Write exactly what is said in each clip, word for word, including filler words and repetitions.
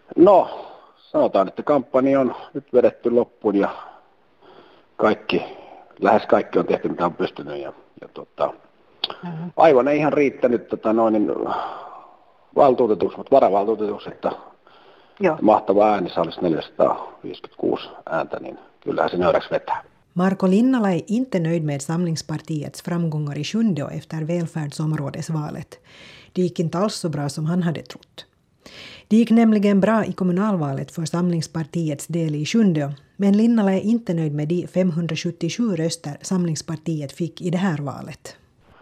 No, sanotaan, että kampanja on nyt vedetty loppuun ja kaikki, lähes kaikki on tehty, mitä on pystynyt. Ja, ja tota, mm-hmm. aivan ei ihan riittänyt tota, noin, niin, valtuutetuksi, mutta varavaltuutetuksi, että Joo. mahtava ääni, se olisi neljäsataaviisikymmentäkuusi ääntä, niin kyllähän se nöyräksi vetää. Marko Linnala är inte nöjd med Samlingspartiets framgångar i Sjundeå efter välfärdsområdesvalet. Det gick inte alls så bra som han hade trott. Det gick nämligen bra i kommunalvalet för Samlingspartiets del i Sjundeå, men Linnala är inte nöjd med de femhundrasjuttiosju röster Samlingspartiet fick i det här valet.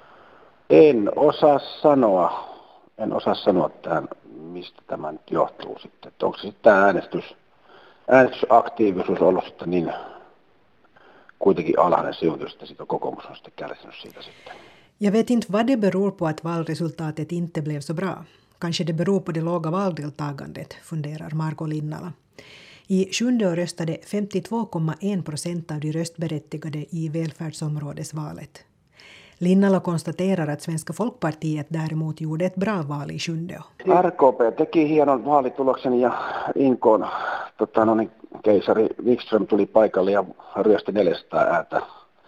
En osaa sanoa, en osaa sanoa tämän, mistä tämä nyt johtuu sitten. Että onko se sitten tämä äänestys, äänestysaktiivisuus ollut sitten niin kuitenkin alhainen sijoitus, että siitä kokoomus on sitten kärsinyt siitä sitten. Jag vet inte vad det beror på att valresultatet inte blev så bra. Kanske det beror på det låga valdeltagandet, funderar Marko Linnala. I Sjundeå röstade femtiotvå komma en procent av de röstberättigade i välfärdsområdesvalet. Linnala konstaterar att Svenska Folkpartiet däremot gjorde ett bra val i Sjundeå. R K P teki hienon vaalituloksen ja Inkoon tota, no niin, keisari Wikström tuli paikalle ja ryösti neljäsataa ääntä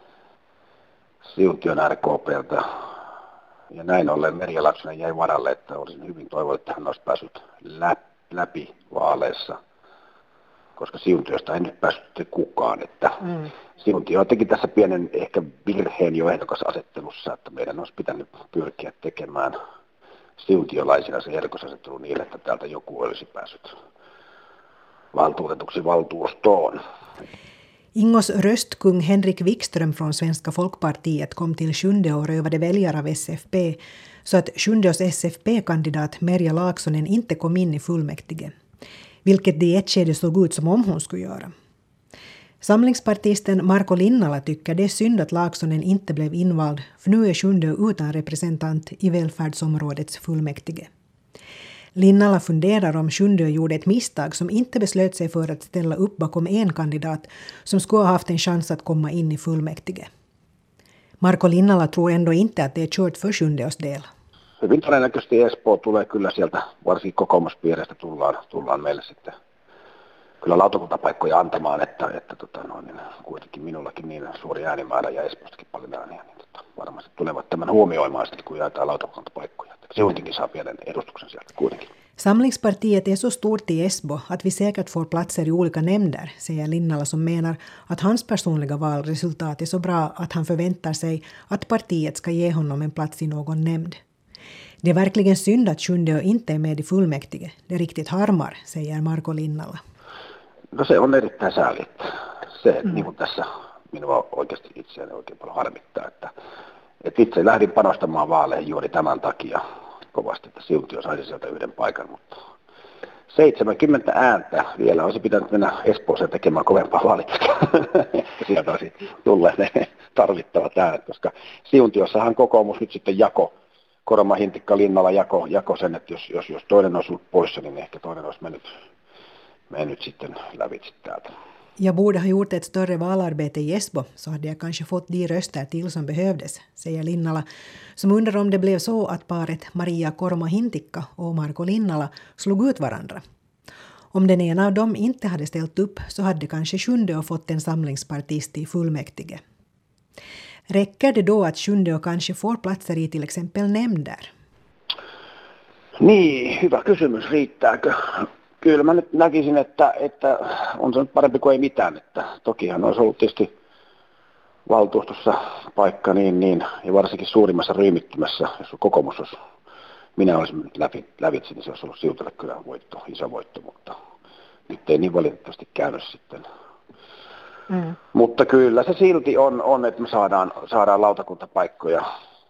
Siuntion R K P:ltä. Ja näin ollen Merja Laaksonen jäi varalle, että olisin hyvin toivonut, että hän olisi päässyt läpi vaaleissa, koska Siuntiosta ei nyt päässyt kukaan. Että mm. Siuntio teki tässä pienen ehkä virheen jo ehdokasasettelussa, että meidän olisi pitänyt pyrkiä tekemään siuntiolaisina se ehdokasasettelu niin, että täältä joku olisi päässyt valtuutetuksi valtuustoon. Ingos röstkung Henrik Wikström från Svenska Folkpartiet kom till Sjundeå och rövade väljare av S F P, så att Sjundeås S F P-kandidat Merja Laaksonen inte kom in i fullmäktige, vilket det i ett skede såg ut som om hon skulle göra. Samlingspartisten Marko Linnala tycker det är synd att Laaksonen inte blev invald, för nu är Sjundeå utan representant i välfärdsområdets fullmäktige. Linnala funderar om Sjundeå gjorde ett misstag som inte beslöt sig för att ställa upp bakom en kandidat som skulle ha haft en chans att komma in i fullmäktige. Marko Linnala tror ändå inte att det är kört för Sjundeås del. Hyvin todennäköisesti Espoo tulee kyllä sieltä, varsinkin kokoomuspiireistä tullaan, tullaan meille sitten kyllä lautakuntapaikkoja antamaan, että, että tota, no, niin, kuitenkin minullakin niin suuri äänimäärä ja Espoostakin paljon ääniä, niin tota, varmasti tulevat tämän huomioimaan sitten, kun jaetaan lautakuntapaikkoja. Siuntinkin saa pienen edustuksen sieltä kuitenkin. Samlingspartiet är så stort i Esbo att vi säkert får platser i olika nämnder, säger Linnala som menar att hans personliga valresultat är så bra att han förväntar sig att partiet ska ge honom en plats i någon nämnd. Det är verkligen synd att Sjundeå inte är med i fullmäktige. Det riktigt harmar, säger Marko Linnala. No se on erittäin sääli. Se mm. niin kuin tässä minua oikeasti itseäni oikein paljon harmittaa, että, että itse lähdin panostamaan vaaleihin juuri tämän takia kovasti, että Siuntio saisi sieltä yhden paikan, mutta seitsemänkymmentä ääntä vielä olisi pitänyt mennä Espooseen tekemään kovempaa vaalitusta. Sieltä olisi tulleet ne tarvittavat äänet, koska Siuntiossahan kokoomus nyt sitten jako, Koroma, Hintikka, Linnala jako, jako sen, että jos, jos, jos toinen olisi ollut poissa, niin ehkä toinen olisi mennyt, mennyt sitten lävitse täältä. Jag borde ha gjort ett större valarbete i Esbo, så hade jag kanske fått de röster till som behövdes, säger Linnala, som undrar om det blev så att paret Maria Korma-Hintikka och Marko Linnala slog ut varandra. Om den ena av dem inte hade ställt upp så hade kanske Sjundeå fått en samlingspartist i fullmäktige. Räcker det då att Sjundeå kanske får platser i till exempel nämnder? Niin, hyvä kysymys. Riittääkö? Kyllä mä nyt näkisin, että, että on se nyt parempi kuin ei mitään. Että tokihan olisi ollut tietysti valtuustossa paikka niin, niin, ja varsinkin suurimmassa ryhmittymässä, jos kokoomus olisi, minä olisin mennyt läpi, lävitse, niin se olisi ollut Siutille kyllä voitto, iso voitto, mutta nyt ei niin valitettavasti käynyt sitten. Mm. Mutta kyllä se silti on, on että me saadaan, saadaan lautakuntapaikkoja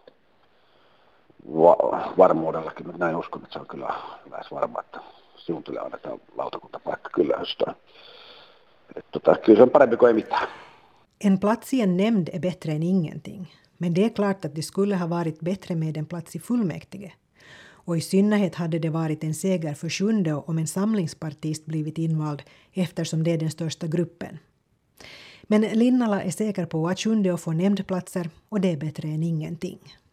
va- varmuudellakin, mutta näin uskon, että se on kyllä lähes varma, että Siuntille annetaan lautakuntapaikka kyllä höstöön. Tota, kyllä se on parempi kuin ei mitään. En plats i en nämnd är bättre än ingenting. Men det är klart att det skulle ha varit bättre med en plats i fullmäktige. Och i synnerhet hade det varit en seger för Sjundeå om en samlingspartist blivit invald eftersom det är den största gruppen. Men Linnala är säker på att Sjundeå får nämndplatser och det är bättre än ingenting.